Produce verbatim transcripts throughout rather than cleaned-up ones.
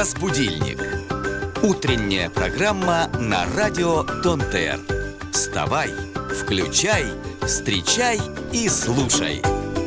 Разбудильник. Утренняя программа на радио Дон-Тэ-Эр. Вставай, включай, встречай и слушай.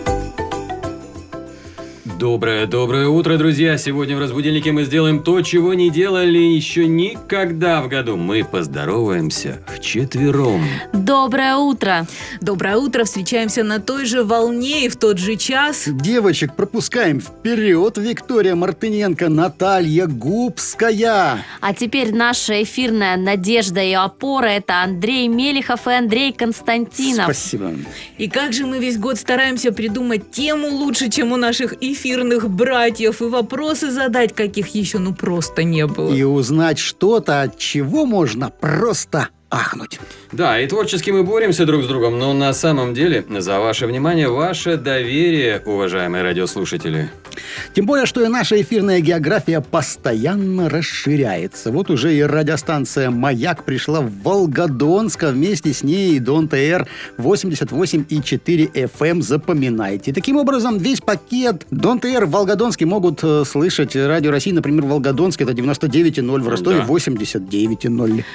Доброе-доброе утро, друзья! Сегодня в «Разбудильнике» мы сделаем то, чего не делали еще никогда в году. Мы поздороваемся вчетвером. Доброе утро! Доброе утро! Встречаемся на той же волне и в тот же час. Девочек пропускаем вперед. Виктория Мартыненко, Наталья Губская. А теперь наша эфирная надежда и опора – это Андрей Мелихов и Андрей Константинов. Спасибо. И как же мы весь год стараемся придумать тему лучше, чем у наших эфирных братьев, и вопросы задать, каких еще ну просто не было. И узнать что-то, от чего можно просто ахнуть. Да, и творчески мы боремся друг с другом, но на самом деле за ваше внимание, ваше доверие, уважаемые радиослушатели. Тем более, что и наша эфирная география постоянно расширяется. Вот уже и радиостанция «Маяк» пришла в Волгодонск, а вместе с ней и Дон-Тэ-Эр восемьдесят восемь и четыре эф эм, запоминайте. Таким образом, весь пакет Дон-Тэ-Эр в Волгодонске могут э, слышать. Радио России, например, в Волгодонске это девяносто девять и ноль, в Ростове да. восемьдесят девять и ноль.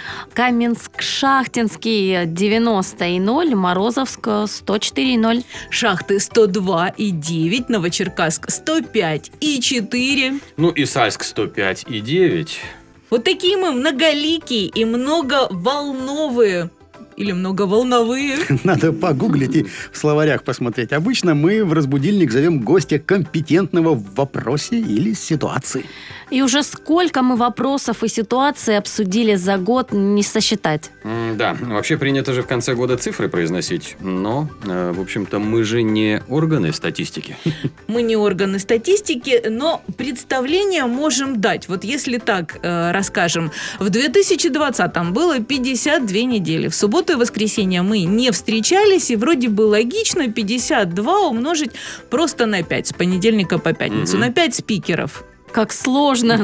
Каменск-Шахтинский девяносто и ноль, Морозовск сто четыре и ноль. Шахты сто два и девять, Новочеркасск сто пять и четыре. Ну и Сальск сто пять и девять. Вот такие мы многоликие и многоволновые. Или многоволновые. Надо погуглить и в словарях посмотреть. Обычно мы в «Разбудильник» зовем гостя компетентного в вопросе или ситуации. И уже сколько мы вопросов и ситуаций обсудили за год, не сосчитать. М, да, вообще принято же в конце года цифры произносить. Но, э, в общем-то, мы же не органы статистики. Мы не органы статистики, но представление можем дать. Вот если так э, расскажем. В две тысячи двадцатом было пятьдесят две недели. В субботу и воскресенье мы не встречались, и вроде бы логично пятьдесят два умножить просто на пять, с понедельника по пятницу, mm-hmm. на пять спикеров. Как сложно.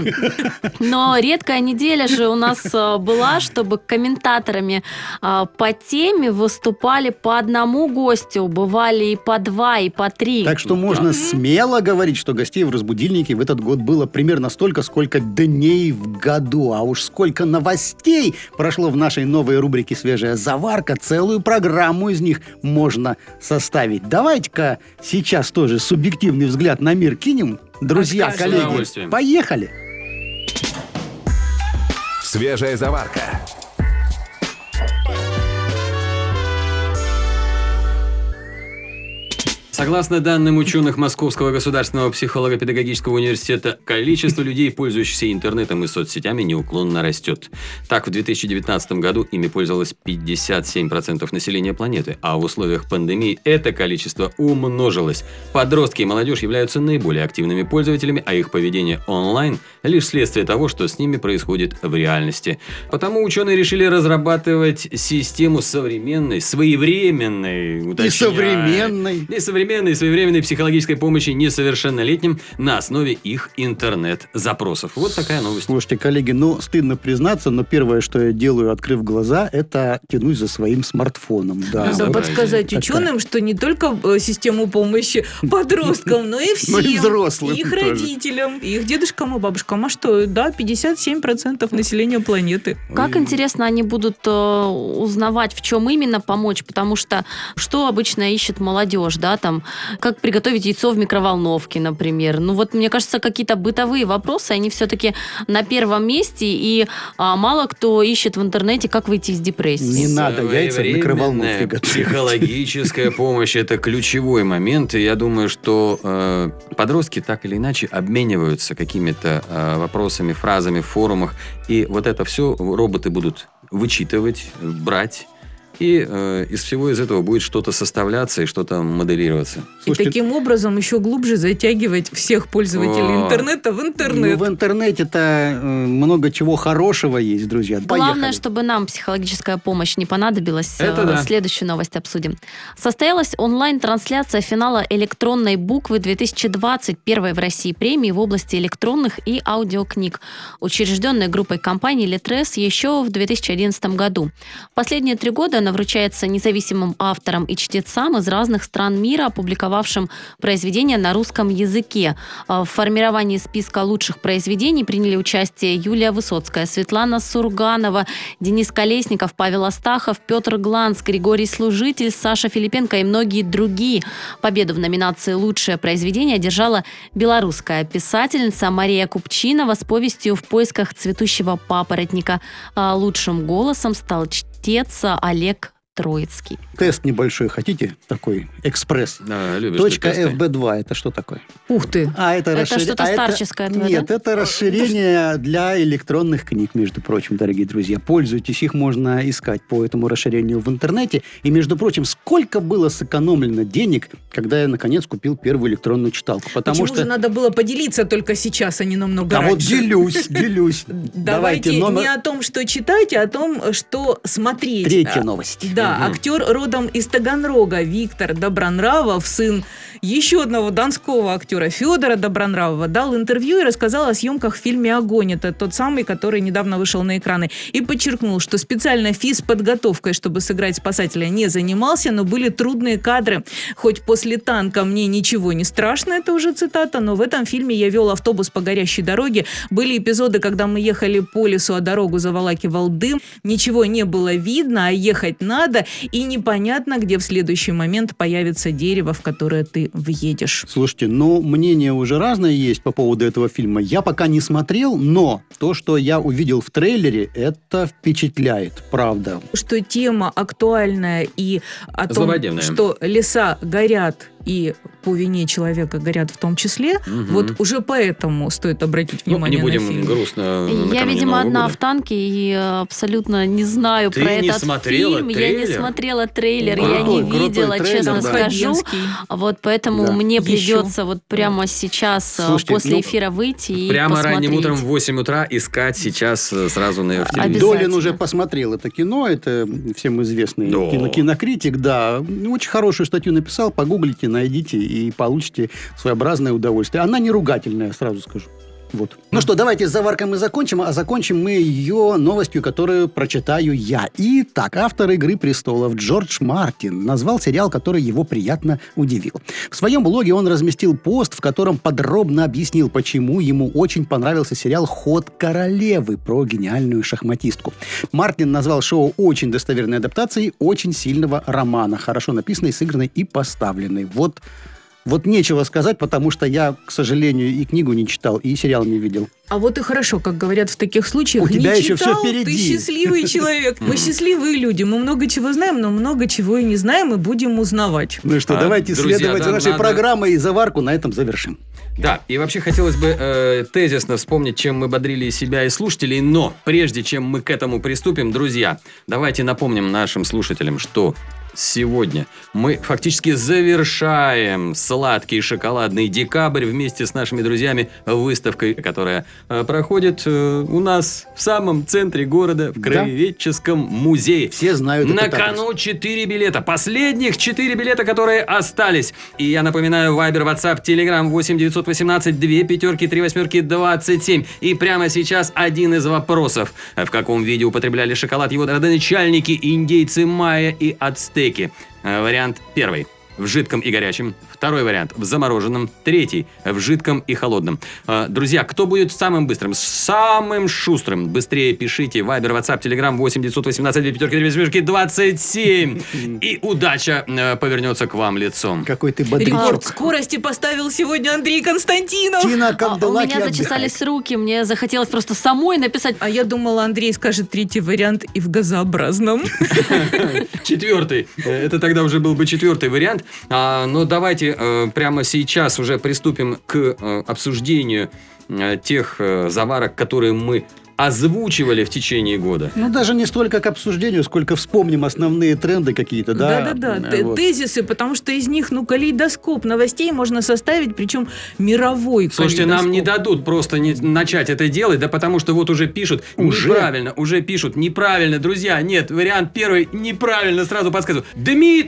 Но редкая неделя же у нас была, чтобы комментаторами по теме выступали по одному гостю, бывали и по два, и по три. Так что можно смело говорить, что гостей в «Разбудильнике» в этот год было примерно столько, сколько дней в году. А уж сколько новостей прошло в нашей новой рубрике «Свежая заварка», целую программу из них можно составить. Давайте-ка сейчас тоже субъективный взгляд на мир кинем. Друзья, коллеги, поехали! Свежая заварка. Согласно данным ученых Московского государственного психолого-педагогического университета, количество людей, пользующихся интернетом и соцсетями, неуклонно растет. Так, в две тысячи девятнадцатом году ими пользовалось пятьдесят семь процентов населения планеты, а в условиях пандемии это количество умножилось. Подростки и молодежь являются наиболее активными пользователями, а их поведение онлайн – лишь следствие того, что с ними происходит в реальности. Потому ученые решили разрабатывать систему современной, своевременной, уточняю, и современной, и современной и своевременной психологической помощи несовершеннолетним на основе их интернет-запросов. Вот такая новость. Слушайте, коллеги, ну, стыдно признаться, но первое, что я делаю, открыв глаза, это тянусь за своим смартфоном. Да, Надо вот подсказать такая. Ученым, что не только систему помощи подросткам, но и всем, и взрослым, их родителям, их дедушкам и бабушкам. А что, да, пятьдесят семь процентов населения планеты. Как интересно они будут э, узнавать, в чем именно помочь, потому что что обычно ищет молодежь, да, там, как приготовить яйцо в микроволновке, например. Ну вот, мне кажется, какие-то бытовые вопросы, они все-таки на первом месте, и а, мало кто ищет в интернете, как выйти из депрессии. Не надо яйца в микроволновке готовить. Психологическая помощь – это ключевой момент, и я думаю, что э, подростки так или иначе обмениваются какими-то э, вопросами, фразами в форумах, и вот это все роботы будут вычитывать, брать. И э, из всего из этого будет что-то составляться и что-то моделироваться. Слушайте, и таким образом еще глубже затягивать всех пользователей О. интернета в интернет. Ну, в интернете-то э, много чего хорошего есть, друзья. Главное, Поехали. чтобы нам психологическая помощь не понадобилась. Это да. Следующую новость обсудим. Состоялась онлайн-трансляция финала электронной буквы две тысячи двадцать, первой в России премии в области электронных и аудиокниг, учрежденной группой компаний Литрес еще в две тысячи одиннадцатом году. Последние три года она вручается независимым авторам и чтецам из разных стран мира, опубликовавшим произведения на русском языке. В формировании списка лучших произведений приняли участие Юлия Высоцкая, Светлана Сурганова, Денис Колесников, Павел Астахов, Петр Гланц, Григорий Служитель, Саша Филипенко и многие другие. Победу в номинации «Лучшее произведение» одержала белорусская писательница Мария Купчинова с повестью «В поисках цветущего папоротника». А лучшим голосом стал чтец Олег Троицкий. Тест небольшой хотите? Такой экспресс. Да, любишь Точка ты тесты. эф би два. Это что такое? Ух ты. А, это Это расшир- что-то а старческое твое, Нет, да? это расширение для электронных книг, между прочим, дорогие друзья. Пользуйтесь, их можно искать по этому расширению в интернете. И, между прочим, сколько было сэкономлено денег, когда я, наконец, купил первую электронную читалку. Потому Почему что... же надо было поделиться только сейчас, а не намного Да вот раньше? делюсь, делюсь. Давайте номер... не о том, что читать, а о том, что смотреть. Третья А, новость. Да, Мгм. актер родом из Таганрога Виктор Добронравов, сын еще одного донского актера Федора Добронравова, дал интервью и рассказал о съемках в фильме «Огонь». Это тот самый, который недавно вышел на экраны. И подчеркнул, что специально физподготовкой, чтобы сыграть спасателя, не занимался, но были трудные кадры. Хоть после танка мне ничего не страшно, это уже цитата, но в этом фильме я вел автобус по горящей дороге. Были эпизоды, когда мы ехали по лесу, а дорогу заволакивал дым. Ничего не было видно, а ехать надо. И непонятно, где в следующий момент появится дерево, в которое ты въедешь. Слушайте, ну, мнения уже разные есть по поводу этого фильма. Я пока не смотрел, но то, что я увидел в трейлере, это впечатляет, правда. Что тема актуальная и о том, Злободневная. что леса горят и по вине человека горят в том числе, Мгм. вот уже поэтому стоит обратить Ну, внимание не будем на фильм. грустно Я, накануне видимо, Нового одна года. в танке и э, абсолютно не знаю Ты про не этот смотрела фильм. Я трейлер? не смотрела трейлер, я Крутой, не крутой видела, трейлер, честно да. скажу. Хабенский. Вот поэтому Да. мне Еще. придется вот прямо сейчас, э, Слушайте, после ну, эфира выйти и Прямо посмотреть. ранним утром в восемь утра искать сейчас э, сразу на в телевизоре. Обязательно. Долин уже посмотрел это кино, это всем известный Да. кино- кинокритик, да. Очень хорошую статью написал, погуглите, найдите и получите своеобразное удовольствие. Она не ругательная, сразу скажу. Вот. Ну что, давайте с заваркой мы закончим, а закончим мы ее новостью, которую прочитаю я. Итак, автор «Игры престолов» Джордж Мартин назвал сериал, который его приятно удивил. В своем блоге он разместил пост, в котором подробно объяснил, почему ему очень понравился сериал «Ход королевы» про гениальную шахматистку. Мартин назвал шоу очень достоверной адаптацией очень сильного романа, хорошо написанной, сыгранной и поставленной. Вот Вот нечего сказать, потому что я, к сожалению, и книгу не читал, и сериал не видел. А вот и хорошо, как говорят в таких случаях. У тебя не еще читал, всё впереди. Ты счастливый человек. Мы счастливые люди. Мы много чего знаем, но много чего и не знаем, и будем узнавать. Ну что, А, давайте друзья, следовать да, нашей надо- программой и заварку на этом завершим. Да, и вообще хотелось бы э, тезисно вспомнить, чем мы бодрили себя и слушателей, но прежде чем мы к этому приступим, друзья, давайте напомним нашим слушателям, что сегодня мы фактически завершаем сладкий шоколадный декабрь вместе с нашими друзьями выставкой, которая э, проходит э, у нас в самом центре города, в Да. Краеведческом музее. Все знают На этот адрес. кону четыре билета. Последних четыре билета, которые остались. И я напоминаю, Вайбер, WhatsApp, Telegram восемь девятьсот восемнадцать две пятерки три восьмерки двадцать семь. И прямо сейчас один из вопросов. В каком виде употребляли шоколад его родоначальники, индейцы, майя и ацтеки? Э, Вариант первый. В жидком и горячем. Второй вариант в замороженном. Третий в жидком и холодном. Э, Друзья, кто будет самым быстрым, самым шустрым? Быстрее пишите. Вайбер, WhatsApp, Telegram восемь девятьсот восемнадцать две пятерки три восьмерки двадцать семь. И удача э, повернется к вам лицом. Какой ты Рекорд бодрячок. скорости поставил сегодня Андрей Константинов. Тина А, у Канделаки меня зачесались руки, мне захотелось просто самой написать. А я думала, Андрей скажет третий вариант и в газообразном. Четвертый. Э, Это тогда уже был бы четвертый вариант. А, но давайте э, прямо сейчас уже приступим к э, обсуждению э, тех э, заварок, которые мы озвучивали в течение года. Ну, даже не столько к обсуждению, сколько вспомним основные тренды какие-то, да? Да-да-да, Э, т- вот. тезисы, потому что из них, ну, калейдоскоп новостей можно составить, причем мировой Слушайте, нам не калейдоскоп. дадут просто не начать это делать, да потому что вот уже пишут Уже? неправильно, уже пишут неправильно, друзья, нет, вариант первый неправильно, сразу подсказываю. Дмитрий,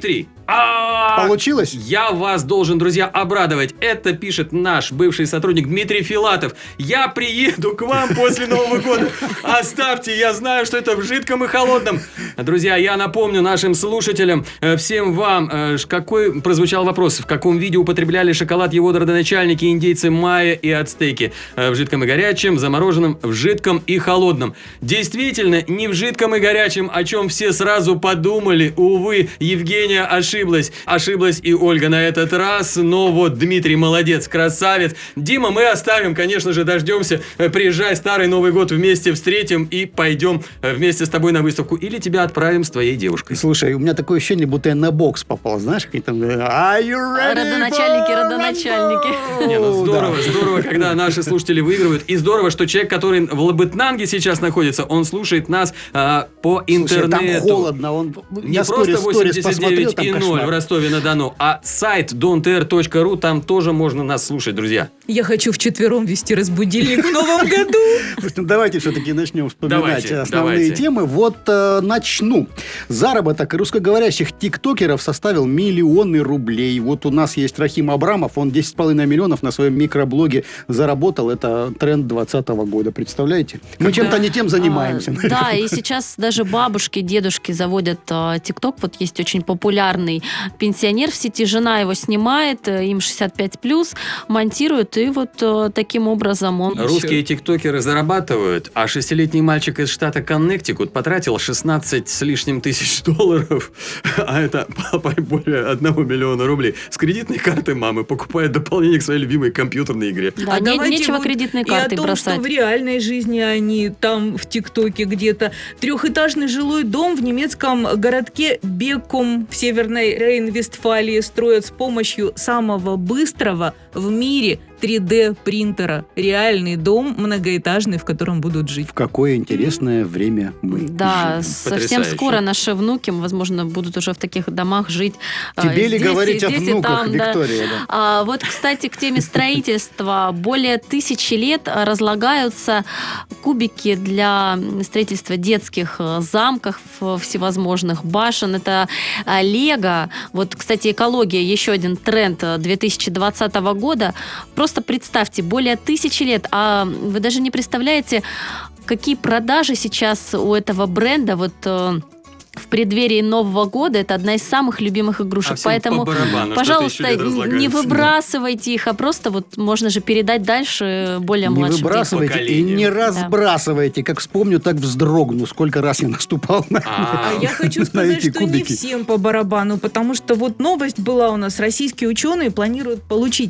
А, Получилось? Я вас должен, друзья, обрадовать. Это пишет наш бывший сотрудник Дмитрий Филатов. Я приеду к вам после Нового года. Оставьте, я знаю, что это в жидком и холодном. Друзья, я напомню нашим слушателям, э, всем вам, э, какой прозвучал вопрос. В каком виде употребляли шоколад его родоначальники, индейцы майя и ацтеки? Э, в жидком и горячем, в замороженном, в жидком и холодном. Действительно, не в жидком и горячем, о чем все сразу подумали. Увы, Евгения ошиблась. Ошиблась и Ольга на этот раз. Но вот Дмитрий молодец, красавец. Дима, мы оставим, конечно же, дождемся. Приезжай, старый Новый год вместе встретим и пойдем вместе с тобой на выставку. Или тебя отправим с твоей девушкой. Слушай, у меня такое ощущение, будто я на бокс попал. Знаешь, какие там... Are you ready Родоначальники, for родоначальники. rumble? Не, ну здорово, Да. здорово, когда наши слушатели выигрывают. И здорово, что человек, который в Лабытнанге сейчас находится, он слушает нас а, по интернету. Слушай, там холодно. Он... Не я просто сторис, сторис восемьдесят посмотрел, девять там и ноль кошмар. в Ростове-на-Дону, а сайт донт эр точка ру, там тоже можно нас слушать, друзья. Я хочу вчетвером вести разбудильник в новом году. Слушайте, ну давайте все-таки начнем вспоминать Давайте, основные давайте. темы. Вот э, начну. Заработок русскоговорящих тиктокеров составил миллионы рублей. Вот у нас есть Рахим Абрамов, он десять с половиной миллионов на своем микроблоге заработал. Это тренд двадцатого года, представляете? Мы чем-то не тем занимаемся. А, да, и сейчас даже бабушки, дедушки заводят а, ТикТок. Вот есть очень популярный пенсионер в сети, жена его снимает, э, им шестьдесят пять плюс, монтирует, и вот э, таким образом он... Русские тиктокеры зарабатывают, а шестилетний мальчик из штата Коннектикут потратил шестнадцать с лишним тысяч долларов, а это более одного миллиона рублей, с кредитной карты мамы покупает дополнение к своей любимой компьютерной игре. Да, А не- давайте нечего вот кредитные и карты о том, бросать. что в реальной жизни они там в ТикТоке где-то. Трехэтажный жилой дом в немецком городке Бекум в северной Рейн-Вестфалии строят с помощью самого быстрого в мире три дэ принтера. Реальный дом многоэтажный, в котором будут жить. В какое интересное время мы Да, живем. совсем Потрясающе. скоро наши внуки, возможно, будут уже в таких домах жить. а, Тебе ли здесь и говорить о здесь, и внуках, там, да. Виктория? Да. А, вот, кстати, к теме строительства. Более тысячи лет разлагаются кубики для строительства детских э, замков э, всевозможных, башен. Это э, лего. Вот, кстати, экология, еще один тренд э, две тысячи двадцатого года. Просто представьте, более тысячи лет, а вы даже не представляете, какие продажи сейчас у этого бренда. Вот э, в преддверии Нового года это одна из самых любимых игрушек. А всем Поэтому, по барабану, что пожалуйста, тысячу лет не разлагается. выбрасывайте их, а просто вот можно же передать дальше более Не младшим детям. выбрасывайте и поколению. не разбрасывайте. Как вспомню, так вздрогну. Сколько раз я наступал на, А, А я хочу на сказать, эти что не кубики. всем по барабану, потому что вот новость была у нас. Российские ученые планируют получить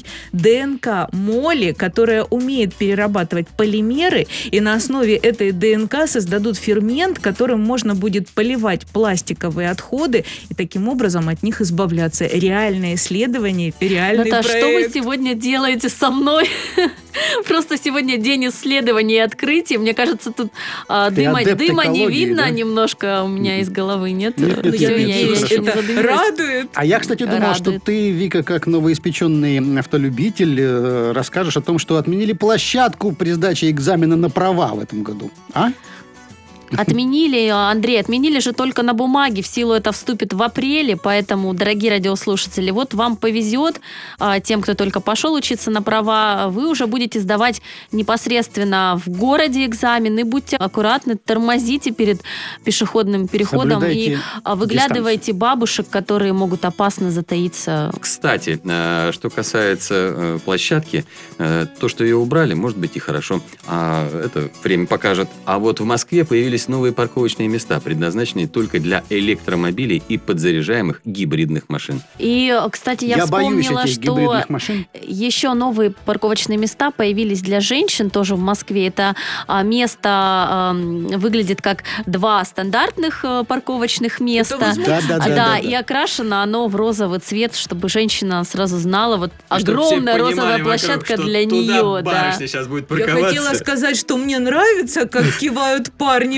ДНК моли, которая умеет перерабатывать полимеры, и на основе этой ДНК создадут фермент, которым можно будет поливать пластиковые отходы и таким образом от них избавляться. Реальное исследование, реальный Наташ, что вы проект. сегодня делаете со мной? Просто сегодня день исследований и открытий. Мне кажется, тут а, Ты дыма, адепт дыма не экологии, видно да? немножко у меня из головы, нет? Нет, Ну, нет, я Всё, нет, я- всё я надеюсь, еще хорошо. не это задымилась. радует. А я, кстати, думал, Радует. что ты, Вика, как новоиспеченный автолюбитель, э, расскажешь о том, что отменили площадку при сдаче экзамена на права в этом году. А? Отменили, Андрей, отменили же только на бумаге. В силу это вступит в апреле, поэтому, дорогие радиослушатели, вот вам повезет, а, тем, кто только пошел учиться на права, вы уже будете сдавать непосредственно в городе экзамен, и будьте аккуратны, тормозите перед пешеходным переходом Соблюдайте и а, выглядывайте бабушек, которые могут опасно затаиться. Кстати, э, что касается э, площадки, э, то, что ее убрали, может быть и хорошо. А это время покажет. А вот в Москве появились новые парковочные места, предназначенные только для электромобилей и подзаряжаемых гибридных машин. И, кстати, я, Я боюсь вспомнила, этих что гибридных машин. еще новые парковочные места появились для женщин тоже в Москве. Это а, место а, выглядит как два стандартных а, парковочных места. возможно? Да, да, А, да, да, да, и да. окрашено оно в розовый цвет, чтобы женщина сразу знала, вот Чтоб все огромная понимали розовая вокруг, площадка что для туда нее. Да. барышня сейчас будет Я парковаться. хотела сказать, что мне нравится, как кивают парни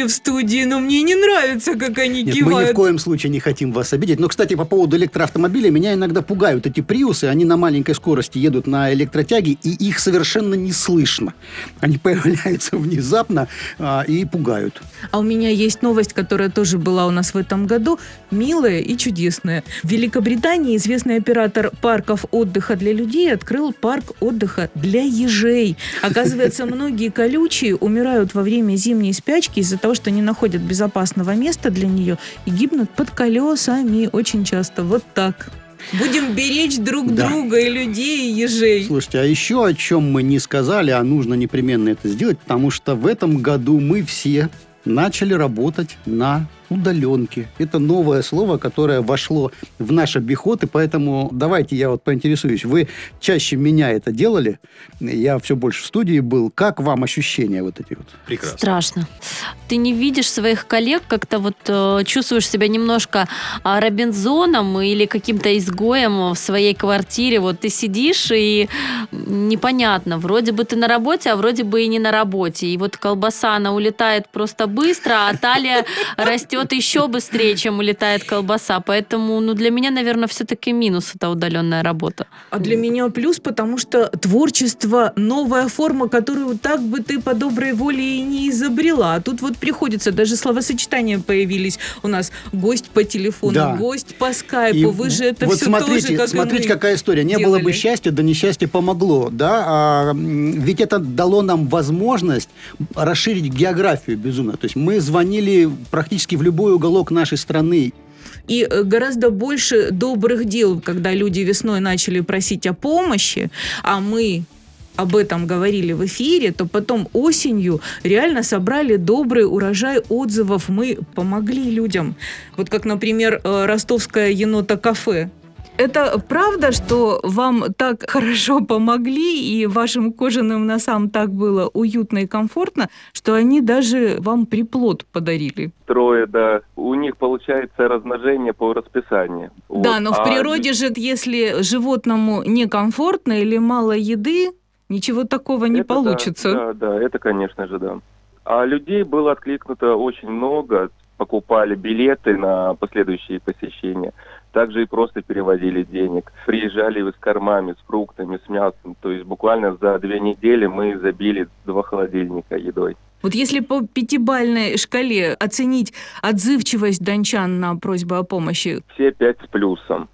в студии, но мне не нравится, как они Нет, кивают. мы ни в коем случае не хотим вас обидеть. Но, кстати, по поводу электроавтомобилей, меня иногда пугают эти приусы. Они на маленькой скорости едут на электротяге, и их совершенно не слышно. Они появляются внезапно а, и пугают. А у меня есть новость, которая тоже была у нас в этом году, милая и чудесная. В Великобритании известный оператор парков отдыха для людей открыл парк отдыха для ежей. Оказывается, многие колючие умирают во время зимней спячки из-за того, что не находят безопасного места для нее и гибнут под колесами очень часто. Вот так. Будем беречь друг Да. друга, и людей, и ежей. Слушайте, а еще о чем мы не сказали, а нужно непременно это сделать, потому что в этом году мы все начали работать на удаленке. Это новое слово, которое вошло в наш обиход, и поэтому давайте я вот поинтересуюсь. Вы чаще меня это делали, я все больше в студии был. Как вам ощущения вот эти вот? Прекрасно. Страшно. Ты не видишь своих коллег, как-то вот э, чувствуешь себя немножко э, Робинзоном или каким-то изгоем в своей квартире. Вот ты сидишь, и непонятно, вроде бы ты на работе, а вроде бы и не на работе. И вот колбаса, она улетает просто быстро, а талия растет еще быстрее, чем улетает колбаса. Поэтому, ну, для меня, наверное, все-таки минус это удаленная работа. А для меня плюс, потому что творчество – новая форма, которую так бы ты по доброй воле и не изобрела. А тут вот приходится, даже словосочетания появились у нас. Гость по телефону, Да. гость по скайпу. И Вы же это вот все смотрите, тоже, как смотрите, и мы какая история. Не было бы делали. счастья, да несчастье помогло. Да? А, м, ведь это дало нам возможность расширить географию безумно. То есть мы звонили практически в любой уголок нашей страны. И э, гораздо больше добрых дел, когда люди весной начали просить о помощи, а мы об этом говорили в эфире, то потом осенью реально собрали добрый урожай отзывов. Мы помогли людям. Вот как, например, э, ростовское енота-кафе. Это правда, что вам так хорошо помогли, и вашим кожаным носам так было уютно и комфортно, что они даже вам приплод подарили? Трое, да. У них получается размножение по расписанию. Да, Вот. но в А природе же, если животному некомфортно или мало еды, ничего такого не это получится. Да, да, да, это, конечно же, да. А людей было откликнуто очень много. Покупали билеты на последующие посещения. Также и просто переводили денег. Приезжали с кормами, с фруктами, с мясом. То есть буквально за две недели мы забили два холодильника едой. Вот если по пятибалльной шкале оценить отзывчивость дончан на просьбу о помощи, Все пять с плюсом.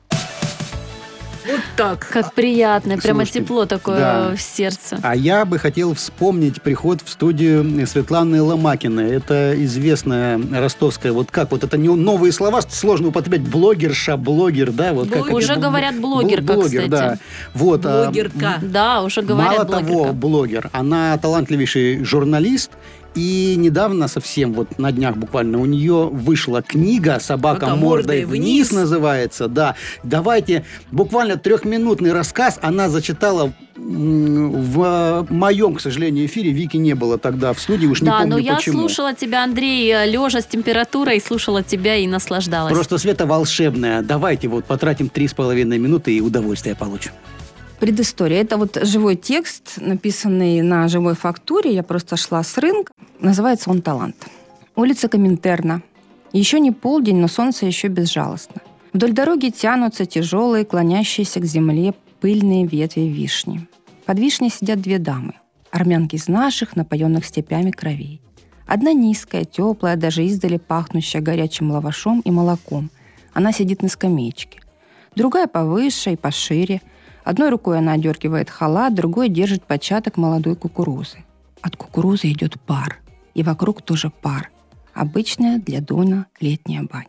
вот так. Как приятно, прямо Слушайте, тепло такое да. в сердце. А я бы хотел вспомнить приход в студию Светланы Ломакиной. Это известная ростовская, вот как, вот это не новые слова, сложно употреблять, блогерша, блогер, да? Вот как Уже это, говорят блогерка, блогер, кстати. да. Вот, а, Блогерка. Да, уже говорят Мало блогерка. того, блогер, она талантливейший журналист, и недавно совсем, вот на днях буквально, у нее вышла книга «Собака «Собака мордой мордой вниз» вниз» называется, да. Давайте, буквально трехминутный рассказ она зачитала. М, в моем, к сожалению, эфире Вики не было тогда в студии, уж не Да, помню но я почему. слушала тебя, Андрей, лежа с температурой, слушала тебя и наслаждалась. Просто Света волшебная. Давайте вот потратим три с половиной минуты и удовольствие получим. Предыстория. Это вот живой текст, написанный на живой фактуре. Я просто шла с рынка. Называется он «Талант». Улица Коминтерна. Еще не полдень, но солнце еще безжалостно. Вдоль дороги тянутся тяжелые, клонящиеся к земле пыльные ветви вишни. Под вишней сидят две дамы. Армянки из наших, напоенных степями кровей. Одна низкая, теплая, даже издали пахнущая горячим лавашом и молоком. Она сидит на скамеечке. Другая повыше и пошире. Одной рукой она одергивает халат, другой держит початок молодой кукурузы. От кукурузы идет пар. И вокруг тоже пар. Обычная для Дона летняя баня.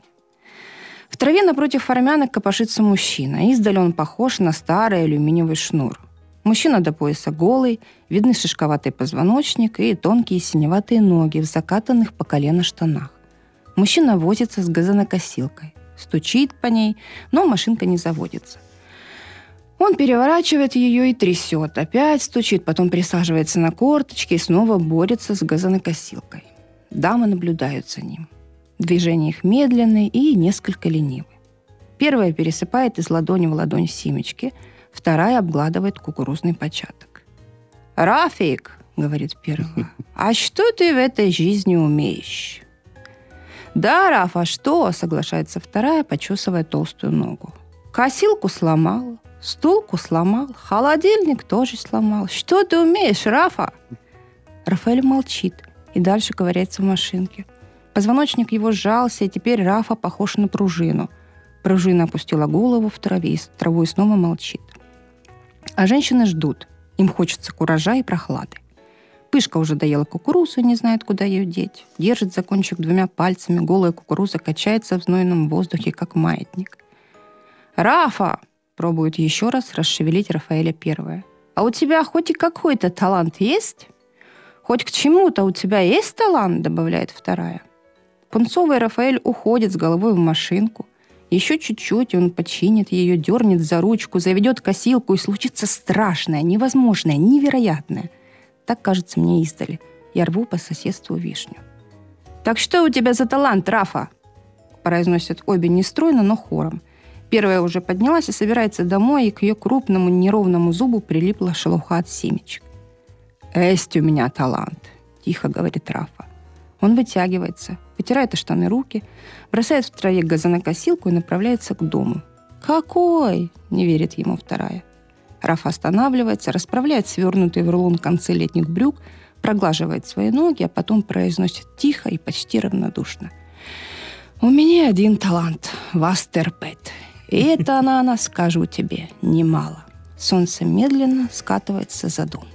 В траве напротив армянок копошится мужчина. Издали он похож на старый алюминиевый шнур. Мужчина до пояса голый, видны шишковатый позвоночник и тонкие синеватые ноги в закатанных по колено штанах. Мужчина возится с газонокосилкой. Стучит по ней, но машинка не заводится. Он переворачивает ее и трясет. Опять стучит, потом присаживается на корточки и снова борется с газонокосилкой. Дамы наблюдают за ним. Движения их медленные и несколько ленивы. Первая пересыпает из ладони в ладонь семечки, вторая обгладывает кукурузный початок. «Рафик», — говорит первая, — «а что ты в этой жизни умеешь?» «Да, Рафа, что?» — соглашается вторая, почесывая толстую ногу. «Косилку сломал, стулку сломал, холодильник тоже сломал. Что ты умеешь, Рафа?» Рафаэль молчит и дальше ковыряется в машинке. Позвоночник его сжался, и теперь Рафа похож на пружину. Пружина опустила голову в траве и траву и снова молчит. А женщины ждут. Им хочется куража и прохлады. Пышка уже доела кукурузу и не знает, куда ее деть. Держит за кончик двумя пальцами, голая кукуруза качается в знойном воздухе, как маятник. «Рафа!» — пробует еще раз расшевелить Рафаэля первая. «А у тебя хоть и какой-то талант есть? Хоть к чему-то у тебя есть талант?» — добавляет вторая. Пунцовый Рафаэль уходит с головой в машинку. Еще чуть-чуть, и он починит ее, дернет за ручку, заведет косилку, и случится страшное, невозможное, невероятное. Так кажется мне издали. Я рву по соседству вишню. «Так что у тебя за талант, Рафа?» Произносят обе нестройно, но хором. Первая уже поднялась и собирается домой, и к ее крупному неровному зубу прилипла шелуха от семечек. «Есть у меня талант», — тихо говорит Рафа. Он вытягивается, вытирает о штаны руки, бросает в траве газонокосилку и направляется к дому. «Какой?» — не верит ему вторая. Рафа останавливается, расправляет свернутый в рулон концы летних брюк, проглаживает свои ноги, а потом произносит тихо и почти равнодушно. «У меня один талант — вас терпеть. И это, она, скажу тебе, немало». Солнце медленно скатывается за дом.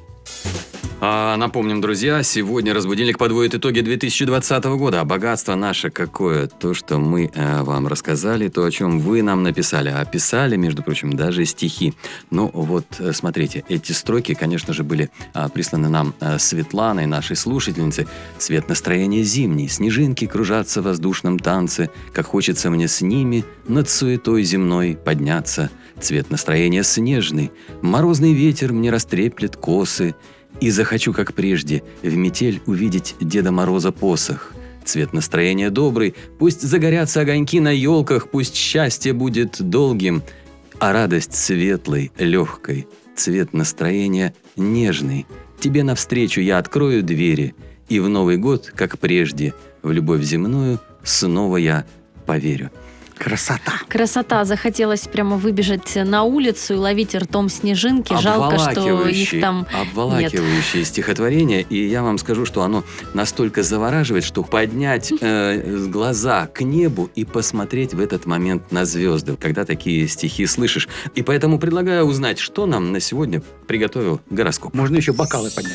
А, напомним, друзья, сегодня «Разбудильник» подводит итоги две тысячи двадцатого года. А богатство наше какое? То, что мы э, вам рассказали, то, о чем вы нам написали. А писали, между прочим, даже стихи. Ну вот, смотрите, эти строки, конечно же, были э, присланы нам э, Светланой, нашей слушательнице. «Цвет настроения зимний, снежинки кружатся в воздушном танце, как хочется мне с ними над суетой земной подняться. Цвет настроения снежный, морозный ветер мне растреплет косы, и захочу, как прежде, в метель увидеть Деда Мороза посох. Цвет настроения добрый, пусть загорятся огоньки на елках, пусть счастье будет долгим, а радость светлой, легкой. Цвет настроения нежный. Тебе навстречу я открою двери, и в Новый год, как прежде, в любовь земную снова я поверю». Красота. Красота. Захотелось прямо выбежать на улицу и ловить ртом снежинки. Жалко, что их там обволакивающее нет. стихотворение. И я вам скажу, что оно настолько завораживает, что поднять э, глаза к небу и посмотреть в этот момент на звезды, когда такие стихи слышишь. И поэтому предлагаю узнать, что нам на сегодня приготовил гороскоп. Можно еще бокалы поднять.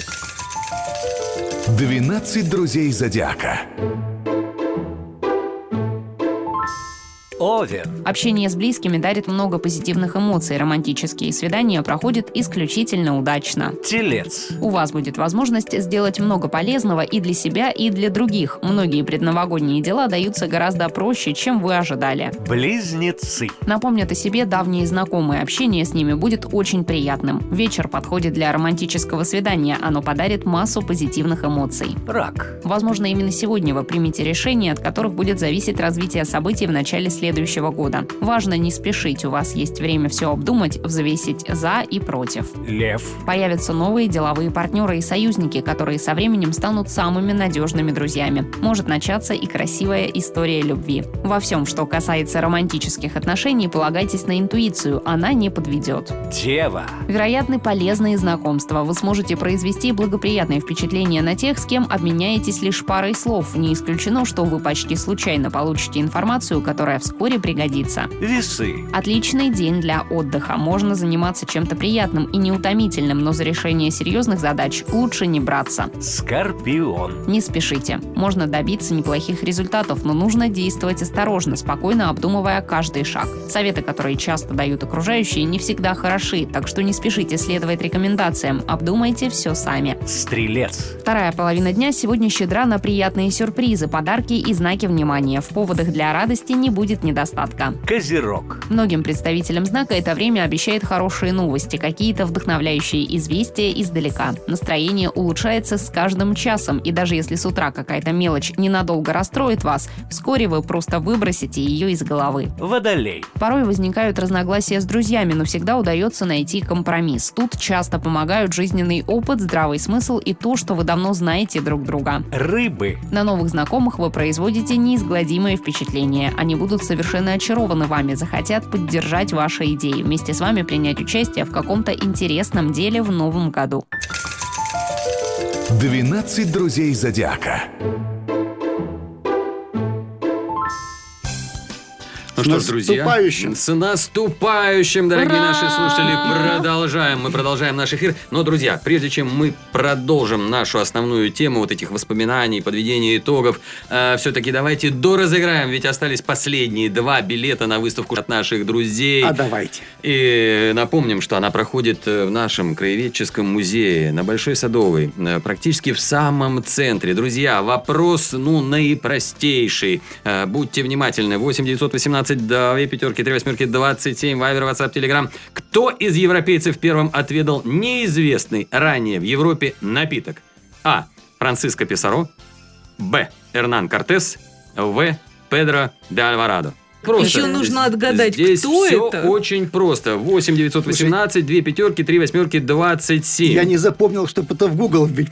двенадцать друзей зодиака. Овен. Общение с близкими дарит много позитивных эмоций. Романтические свидания проходят исключительно удачно. Телец. У вас будет возможность сделать много полезного и для себя, и для других. Многие предновогодние дела даются гораздо проще, чем вы ожидали. Близнецы. Напомнят о себе давние знакомые. Общение с ними будет очень приятным. Вечер подходит для романтического свидания. Оно подарит массу позитивных эмоций. Рак. Возможно, именно сегодня вы примете решения, от которых будет зависеть развитие событий в начале следующего следующего года. Важно не спешить, у вас есть время все обдумать, взвесить за и против. Лев. Появятся новые деловые партнеры и союзники, которые со временем станут самыми надежными друзьями. Может начаться и красивая история любви. Во всем, что касается романтических отношений, полагайтесь на интуицию, она не подведет. Дева. Вероятны полезные знакомства. Вы сможете произвести благоприятные впечатления на тех, с кем обменяетесь лишь парой слов. Не исключено, что вы почти случайно получите информацию, которая вскоре вскоре пригодится. Весы. Отличный день для отдыха. Можно заниматься чем-то приятным и неутомительным, но за решение серьезных задач лучше не браться. Скорпион. Не спешите. Можно добиться неплохих результатов, но нужно действовать осторожно, спокойно обдумывая каждый шаг. Советы, которые часто дают окружающие, не всегда хороши, так что не спешите следовать рекомендациям. Обдумайте все сами. Стрелец. Вторая половина дня сегодня щедра на приятные сюрпризы, подарки и знаки внимания. В поводах для радости не будет недостатка. Козерог. Многим представителям знака это время обещает хорошие новости, какие-то вдохновляющие известия издалека. Настроение улучшается с каждым часом, и даже если с утра какая-то мелочь ненадолго расстроит вас, вскоре вы просто выбросите ее из головы. Водолей. Порой возникают разногласия с друзьями, но всегда удается найти компромисс. Тут часто помогают жизненный опыт, здравый смысл и то, что вы давно знаете друг друга. Рыбы. На новых знакомых вы производите неизгладимое впечатление. Они будут совершенно очарованы вами, захотят поддержать ваши идеи, вместе с вами принять участие в каком-то интересном деле в новом году. двенадцать друзей Зодиака. Ну что ж, друзья, наступающим. с наступающим, дорогие Ура! наши слушатели, продолжаем. Мы продолжаем наш эфир. Но, друзья, прежде чем мы продолжим нашу основную тему вот этих воспоминаний, подведения итогов, э, все-таки давайте доразыграем, ведь остались последние два билета на выставку от наших друзей. А давайте. И напомним, что она проходит в нашем краеведческом музее на Большой Садовой, э, практически в самом центре. Друзья, вопрос, ну, наипростейший. Э, будьте внимательны. восемь девятьсот восемнадцать две пятерки, три восьмерки, двадцать семь, Вайбер, Ватсап, Телеграм. Кто из европейцев первым отведал неизвестный ранее в Европе напиток? А. Франциско Писаро. Б. Эрнан Кортес. В. Педро де Альварадо. Просто. Еще нужно отгадать, Здесь кто все это. очень просто. восемь девятьсот восемнадцать, две пятерки, три восьмерки, двадцать семь. Я не запомнил, чтобы это в Google вбить.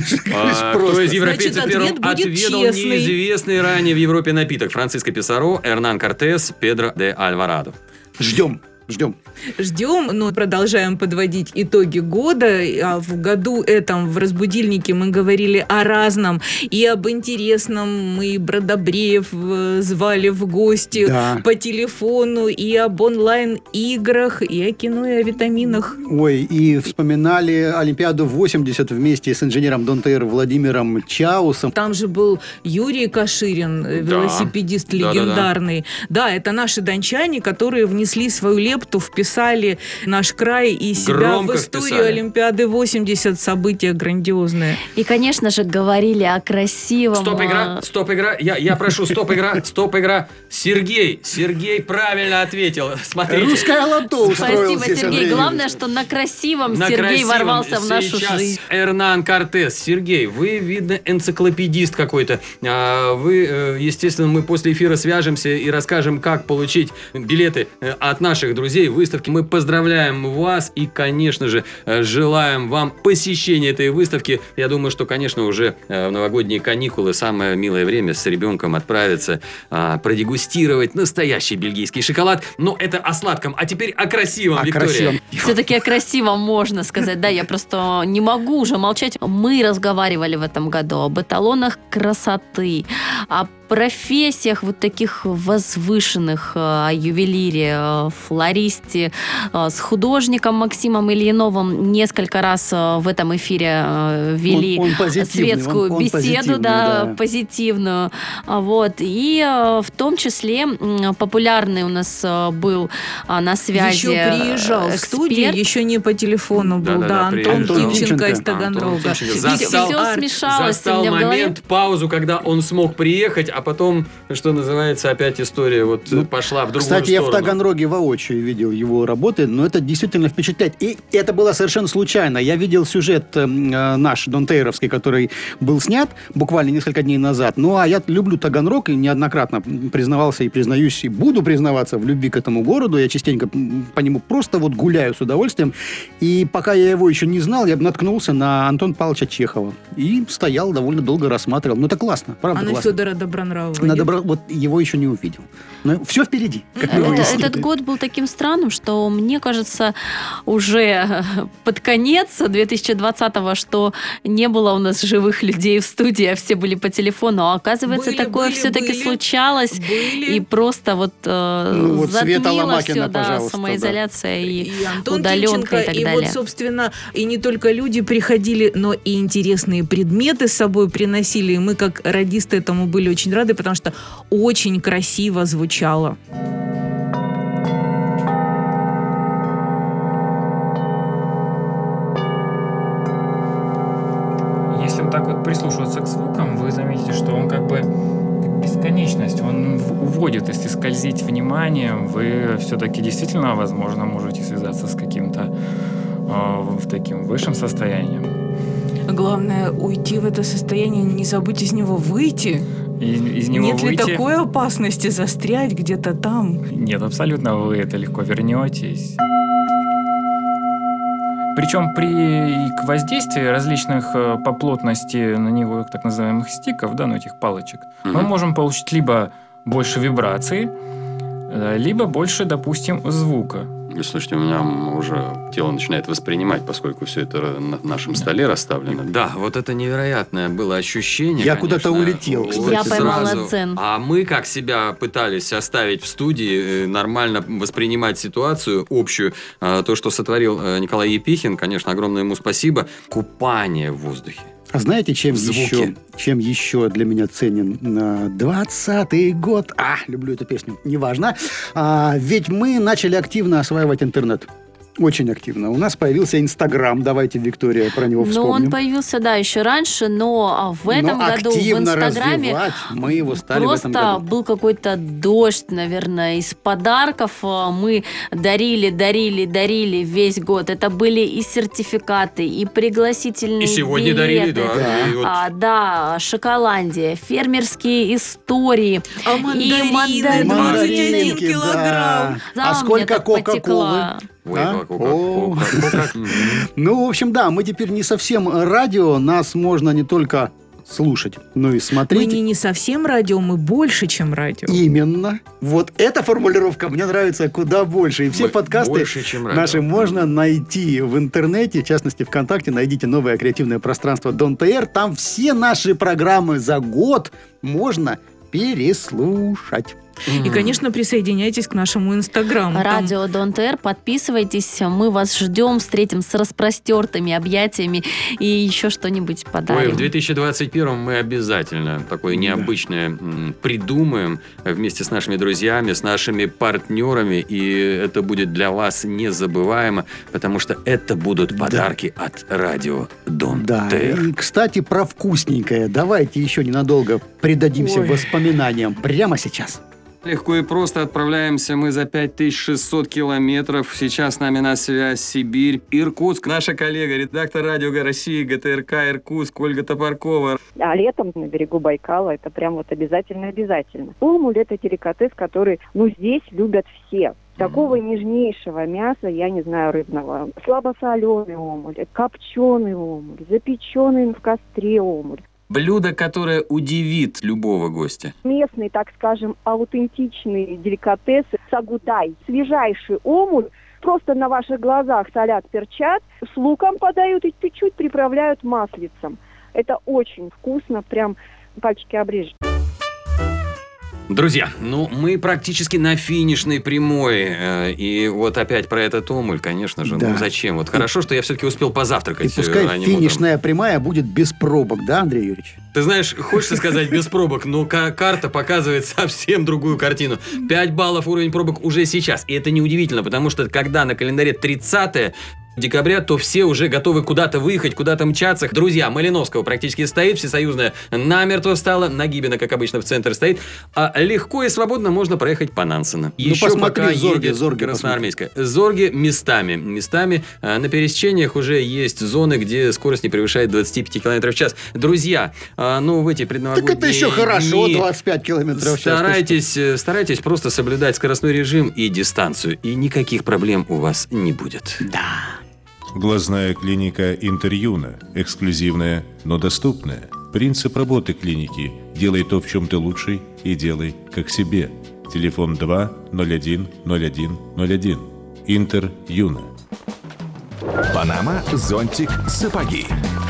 А, кто из европейцев Значит, первым ответ будет отведал честный. неизвестный ранее в Европе напиток? Франциско Писаро, Эрнан Кортес, Педро де Альварадо. Ждем, ждем. Ждем, но продолжаем подводить итоги года. А в году этом в «Разбудильнике» мы говорили о разном и об интересном. Мы Бродобреев э, звали в гости Да. по телефону, и об онлайн-играх, и о кино, и о витаминах. Ой, и вспоминали Олимпиаду восемьдесят вместе с инженером ДонТР Владимиром Чаусом. Там же был Юрий Каширин, э, Да. велосипедист Да-да-да. легендарный. Да, это наши дончане, которые внесли свою лепту, вписали наш край и себя Громко в историю вписали. Олимпиады восемьдесят, события грандиозные. И, конечно же, говорили о красивом... Стоп, игра, а, стоп, игра. Я, я прошу, стоп, игра, стоп, игра. Сергей, Сергей правильно ответил. Смотрите. Русское лото устроил Спасибо, здесь Сергей. Андрей Главное, Юрьевич. что на красивом На Сергей красивом. ворвался в нашу Сейчас жизнь. Эрнан Кортес. Сергей, вы, видно, энциклопедист какой-то. А, Вы, э, естественно, мы после эфира свяжемся и расскажем, как получить билеты э, от наших друзей выставки. Мы поздравляем вас и, конечно же, э, желаем вам посещения этой выставки. Я думаю, что, конечно, уже э, в новогодние каникулы самое милое время с ребенком отправиться, а, продегустировать настоящий бельгийский шоколад. Но это о сладком. А теперь о красивом, О Виктория. красивом. Все-таки о красивом можно сказать. Да, я просто не могу уже молчать. Мы разговаривали в этом году об эталонах красоты, о профессиях вот таких возвышенных, о ювелире, о флористе, э, с художником Максимом Ильиновым несколько раз э, в этом эфире э, вели Он- он позитивный, светскую он- он беседу, позитивный, да, да. позитивную. А, Вот. И э, в том числе м, популярный у нас э, был а, на связи Еще приезжал э, в студию, эксперт. еще не по телефону был, Да-да-да, да, Антон приезжал. Тимченко из Антон Таганрога. Антон Тимченко. Всё- Застал- всё смешалось Застал у меня в голове. момент, паузу, когда он смог приехать, а потом, что называется, опять история вот Ну, пошла в другую Кстати, я в сторону. Таганроге воочию видел его работы, но это действительно впечатляет. И это было совершенно случайно. Я видел сюжет э, наш, донтейровский, который был снят буквально несколько дней назад. Ну, а я люблю Таганрог и неоднократно признавался и признаюсь, и буду признаваться в любви к этому городу. Я частенько по нему просто вот гуляю с удовольствием. И пока я его еще не знал, я наткнулся на Антона Павловича Чехова. И стоял, довольно долго рассматривал. Ну, это классно, правда А на классно. Федора Добронравова На нет? добро... Вот его еще не увидел. Но все впереди, как мы Это- выяснили. этот год был таким странным, что мне кажется, уже под конец две тысячи двадцатого, что не было у нас живых людей в студии, а все были по телефону. А оказывается, Были, такое были, все-таки были. случалось. Были. И просто вот, э, Ну, вот Света затмило Ломакина, все, да, пожалуйста, самоизоляция и, И Антон удаленка Тимченко, и так и далее. вот, собственно, и не только люди приходили, но и интересные предметы с собой приносили. И мы, как радисты, этому были очень рады, потому что очень красиво звучало. вот так вот прислушиваться к звукам, вы заметите, что он как бы как бесконечность, он в- уводит, если скользить вниманием, вы все-таки действительно, возможно, можете связаться с каким-то э, в таким высшим состоянием. Главное, уйти в это состояние, не забыть из него выйти. И из него Нет выйти... ли такой опасности застрять где-то там? Нет, абсолютно, вы это легко вернетесь. Причем при к воздействии различных по плотности на него так называемых стиков, да, ну этих палочек, mm-hmm. мы можем получить либо больше вибраций, либо больше, допустим, звука. Слушайте, у меня уже тело начинает воспринимать, поскольку все это на нашем столе расставлено. Да, вот это невероятное было ощущение. Я конечно. куда-то улетел. Вот Я поймала сразу. дзен. А мы как себя пытались оставить в студии, нормально воспринимать ситуацию общую. То, что сотворил Николай Епихин, конечно, огромное ему спасибо. Купание в воздухе. А знаете, чем Звуки. еще, чем еще для меня ценен двадцатый год? А, люблю эту песню, неважно. А, ведь мы начали активно осваивать интернет. Очень активно. У нас появился Инстаграм. Давайте, Виктория, про него вспомним. Ну, он появился, да, еще раньше, но в этом но году в Инстаграме мы его стали просто в этом году. был какой-то дождь, наверное, из подарков. Мы дарили, дарили, дарили весь год. Это были и сертификаты, и пригласительные И сегодня билеты. дарили, да. Да. И вот... А, да, Шоколандия, фермерские истории. А И мандарины, мандарины. двадцать один Мандаринки, килограмм. да. Да, А у сколько меня так кока-колы? потекла. Ой, А? кока, кока, О. кока, кока. Ну, в общем, да, мы теперь не совсем радио. Нас можно не только слушать, но и Мы смотреть. не, не совсем радио, мы больше, чем радио. Именно. Вот эта формулировка мне нравится куда больше. И все Бо- подкасты больше, чем радио. наши можно найти в интернете, в частности, ВКонтакте. Найдите новое креативное пространство Дон тэ эр. Там все наши программы за год можно переслушать. И, конечно, присоединяйтесь к нашему Инстаграму. Там Радио Дон тэ эр, подписывайтесь, мы вас ждем, встретим с распростертыми объятиями и еще что-нибудь Ой, подарим. в две тысячи двадцать первом мы обязательно такое необычное м, придумаем вместе с нашими друзьями, с нашими партнерами, и это будет для вас незабываемо, потому что это будут подарки от радио Дон Да, тэ эр. и, кстати, про вкусненькое. Давайте еще ненадолго предадимся Ой. воспоминаниям прямо сейчас. Легко и просто отправляемся мы за пять тысяч шестьсот километров. Сейчас с нами на связь Сибирь, Иркутск. Наша коллега, редактор радио России, гэ тэ эр ка Иркутск, Ольга Топоркова. А летом на берегу Байкала это прям вот обязательно-обязательно. Омуль – это деликатес, который, ну, здесь любят все. Такого нежнейшего мяса, я не знаю, рыбного. Слабосоленый омуль, копченый омуль, запеченный в костре омуль. Блюдо, которое удивит любого гостя. Местный, так скажем, аутентичный деликатес сагудай. Свежайший омуль. Просто на ваших глазах солят, перчат, с луком подают и чуть-чуть приправляют маслицем. Это очень вкусно, прям пальчики обрежешь. Друзья, ну мы практически на финишной прямой. э, И вот опять про этот омуль, конечно же. Да. Ну зачем? Вот хорошо, что я все-таки успел позавтракать. И пускай э, ранним утром. финишная прямая будет без пробок, да, Андрей Юрьевич? Ты знаешь, хочется сказать без пробок, но ка- карта показывает совсем другую картину. пять баллов уровень пробок уже сейчас. И это неудивительно, потому что когда на календаре тридцатое декабря, то все уже готовы куда-то выехать, куда-то мчаться. Друзья, Малиновского практически стоит, всесоюзная намертво стала, Нагибина, как обычно, в центр стоит. А легко и свободно можно проехать по Нансена. Еще посмотри, пока Зорге, едет Зорге Красноармейская. Зорге местами. Местами а, на пересечениях уже есть зоны, где скорость не превышает двадцать пять километров в час. Друзья, а, ну в эти предновогодние Так это еще хорошо, дни двадцать пять километров в час. Старайтесь, э, старайтесь просто соблюдать скоростной режим и дистанцию, и никаких проблем у вас не будет. Да. Глазная клиника Интерюна. Эксклюзивная, но доступная. Принцип работы клиники. Делай то, в чем ты лучший, и делай как себе. Телефон два ноль один ноль один ноль один. Интерюна. Панама, зонтик, сапоги.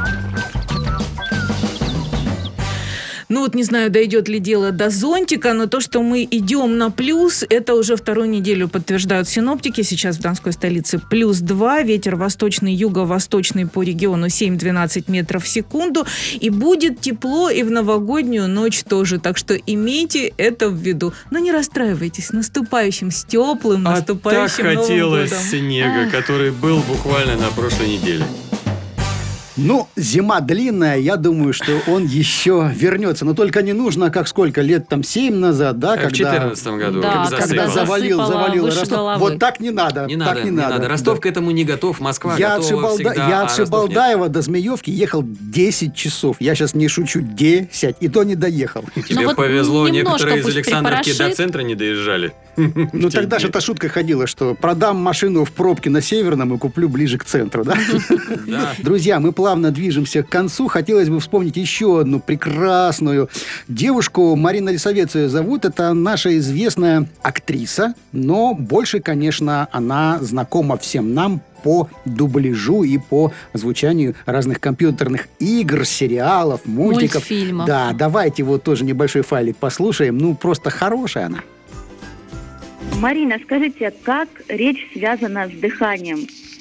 Ну вот не знаю, дойдет ли дело до зонтика, но то, что мы идем на плюс, это уже вторую неделю подтверждают синоптики. Сейчас в Донской столице плюс два, ветер восточный, юго-восточный по региону семь-двенадцать метров в секунду. И будет тепло и в новогоднюю ночь тоже, так что имейте это в виду. Но не расстраивайтесь, с наступающим, с теплым, А так наступающим Новым хотелось годом. снега, который был буквально на прошлой неделе. Ну, зима длинная, я думаю, что он еще вернется. Но только не нужно, как сколько, лет там семь назад, да? В когда, четырнадцатом году, Да, как когда засыпало. завалил, Засыпало завалил выше Ростов. головы. Вот так не надо. Не так надо, не не надо. надо. Ростов Да. к этому не готов, Москва Я от, готова Шибалда- всегда, я а от Ростов нет. Шибалдаева до Змеевки ехал десять часов. Я сейчас не шучу, десять. И то не доехал. Тебе Ну вот повезло, немножко некоторые из пусть Александровки до припорошит. центра не доезжали. Ну, тогда же эта шутка ходила, что продам машину в пробке на Северном и куплю ближе к центру, да? Да. Друзья, мы плавно движемся к концу. Хотелось бы вспомнить еще одну прекрасную девушку. Марина Лисовец ее зовут. Это наша известная актриса. Но больше, конечно, она знакома всем нам по дубляжу и по звучанию разных компьютерных игр, сериалов, мультиков. Мультфильмов. Да, давайте вот тоже небольшой файлик послушаем. Ну, просто хорошая она. Марина, скажите, как речь связана с дыханием?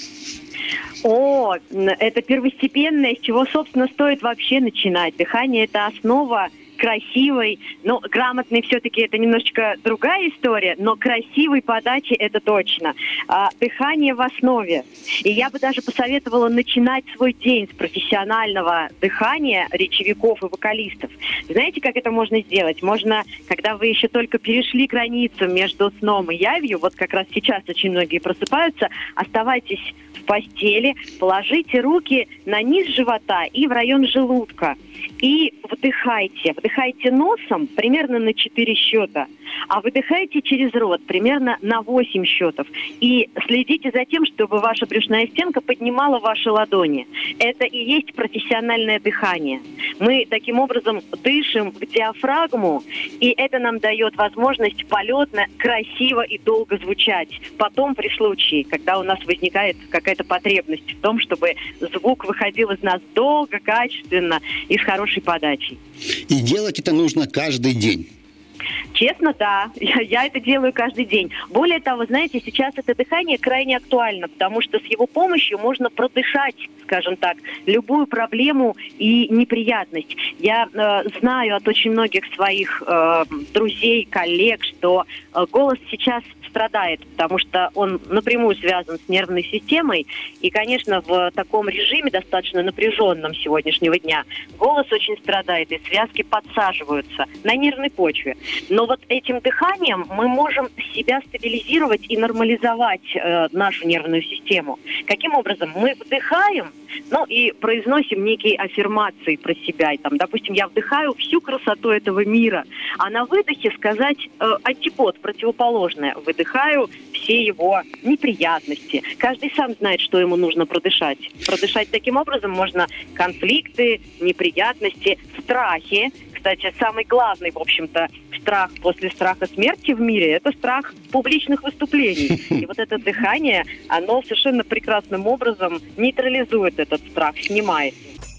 О, это первостепенное, с чего, собственно, стоит вообще начинать. Дыхание – это основа красивой, ну, грамотной все-таки это немножечко другая история, но красивой подачи это точно. А, дыхание в основе. И я бы даже посоветовала начинать свой день с профессионального дыхания речевиков и вокалистов. Знаете, как это можно сделать? Можно, когда вы еще только перешли границу между сном и явью, вот как раз сейчас очень многие просыпаются, оставайтесь в постели, положите руки на низ живота и в район желудка. И вдыхайте. Вдыхайте носом примерно на четыре счета, а выдыхайте через рот примерно на восемь счетов. И следите за тем, чтобы ваша брюшная стенка поднимала ваши ладони. Это и есть профессиональное дыхание. Мы таким образом дышим в диафрагму, и это нам дает возможность полетно, красиво и долго звучать. Потом, при случае, когда у нас возникает какая-то потребность в том, чтобы звук выходил из нас долго, качественно и с хорошей подачей. И делать это нужно каждый день. Честно, да. Я, я это делаю каждый день. Более того, знаете, сейчас это дыхание крайне актуально, потому что с его помощью можно продышать, скажем так, любую проблему и неприятность. Я э, знаю от очень многих своих э, друзей, коллег, что э, голос сейчас страдает, потому что он напрямую связан с нервной системой. И, конечно, в таком режиме, достаточно напряженном сегодняшнего дня, голос очень страдает, и связки подсаживаются на нервной почве. Но вот этим дыханием мы можем себя стабилизировать и нормализовать э, нашу нервную систему. Каким образом? Мы вдыхаем, ну и произносим некие аффирмации про себя. И, там, допустим, я вдыхаю всю красоту этого мира, а на выдохе сказать э, антипод, противоположное. Выдыхаю все его неприятности. Каждый сам знает, что ему нужно продышать. Продышать таким образом можно конфликты, неприятности, страхи. Кстати, самый главный, в общем-то, страх после страха смерти в мире – это страх публичных выступлений. И вот это дыхание, оно совершенно прекрасным образом нейтрализует этот страх, снимает.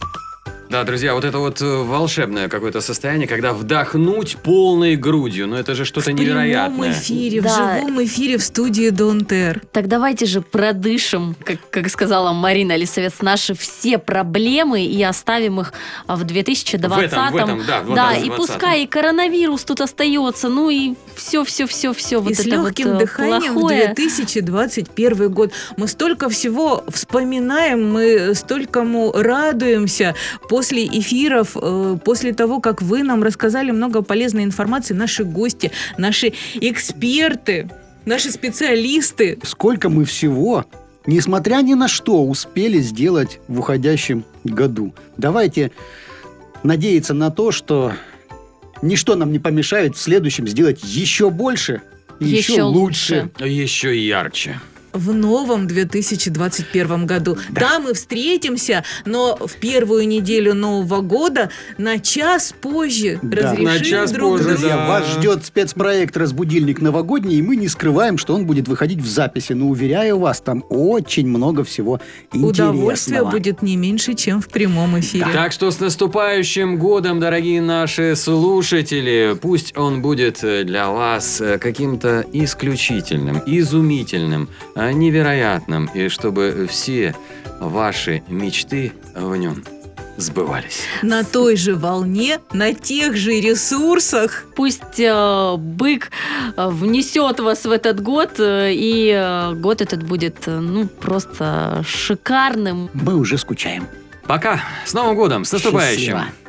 Да, друзья, вот это вот волшебное какое-то состояние, когда вдохнуть полной грудью. Ну, это же что-то невероятное. В прямом эфире, Да. в живом эфире в студии Донтер. Так давайте же продышим, как, как сказала Марина Лисовец, наши все проблемы и оставим их в две тысячи двадцатом. В этом, в этом, да, в Да, двадцать и двадцатом. пускай и коронавирус тут остается, ну и все-все-все-все. Вот И с это легким вот, э, дыханием в плохое. две тысячи двадцать первый год. Мы столько всего вспоминаем, мы столькому радуемся после эфиров, э, после того, как вы нам рассказали много полезной информации, наши гости, наши эксперты, наши специалисты. Сколько мы всего, несмотря ни на что, успели сделать в уходящем году. Давайте надеяться на то, что ничто нам не помешает в следующем сделать еще больше и еще, Еще лучше. лучше. Еще ярче. В новом две тысячи двадцать первом году. Да. мы встретимся, но в первую неделю Нового года на час позже Да. разрешим На час друг позже, другу. Друзья, да. вас ждет спецпроект «Разбудильник новогодний», и мы не скрываем, что он будет выходить в записи. Но, уверяю вас, там очень много всего интересного. Удовольствие будет не меньше, чем в прямом эфире. Так что с наступающим годом, дорогие наши слушатели! Пусть он будет для вас каким-то исключительным, изумительным, невероятным, и чтобы все ваши мечты в нем сбывались. На той же волне, на тех же ресурсах. Пусть э, бык э, внесет вас в этот год, э, и э, год этот будет, э, ну, просто шикарным. Мы уже скучаем. Пока. С Новым годом. С наступающим. Счастливо.